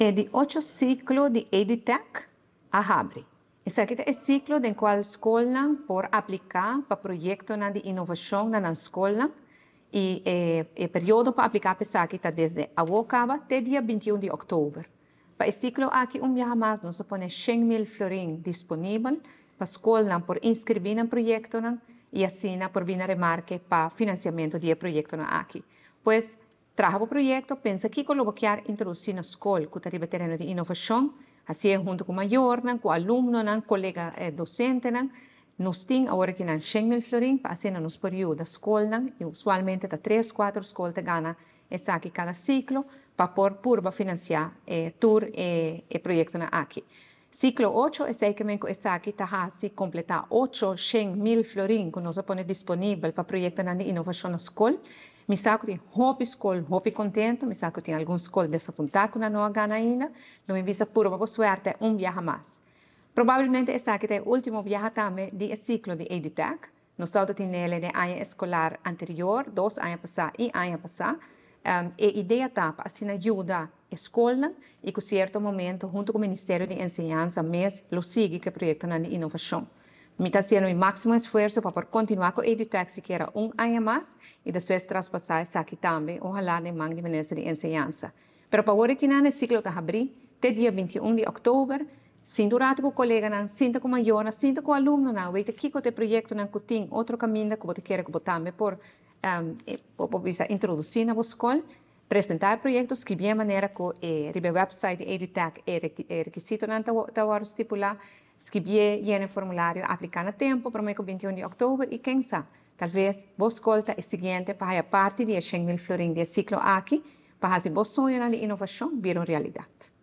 de 8 ciclo de EduTech a abre. Esse aqui é o ciclo no qual a escola por aplicar para projetos de inovação na escola e o período para aplicar para aqui está desde acaba até dia 21 de outubro. Para esse ciclo aqui dia mais nós põe 100.000 florins disponível para a escola por inscrever no projeto e assim por vir remarque para financiamento de projeto aqui. Pois trabalho o projeto, pensa que como quer introduzir na escola que está terreno de inovação, assim junto com o maior, com o aluno, colega docente, nós temos agora que 100.000 florins para assim nos período da escola, e usualmente está 3, 4 escolas que ganham essa aqui cada ciclo, para por financiar tour e projeto aqui. Ciclo 8 é que essa aqui está a completar 100.000 florins que nós põe disponível para projeto de inovação na escola. Me saco tem hope escola, hope contento, me saco tem alguma escola desapontada que não ganha ainda, não me visa pura para suerte viaje mais. Provavelmente essa aqui é o último viaje também do ciclo de EduTech. Nós estamos tendo ele de ano escolar anterior, 2 anos passados e ano passado. A ideia está para assim ajudar a escola e que certo momento, junto com o Ministério de Enseñanza, mês, lo sigue que projeto de inovação. Me está fazendo o máximo esforço para continuar com o EduTech siquiera ano mais e depois traspassar isso aqui também, ojalá de mão de Ministério de Enseñanza. Pero para agora que o ciclo está abrindo, até dia 21 de outubro, sinto rato com o colega, sinto com o maior, sinto com o aluno, veja que o projeto que tem outro caminho que você quer que você também por introduzir na escola, apresentar o projeto, escrever de maneira que o website de EduTech é requisito não está estipular, escrever o formulário, aplicar no tempo para o 21 de outubro e quem sabe, talvez a escola é seguinte para a parte de 100.000 florins de ciclo aqui, para fazer o sonho de inovação vir realidade.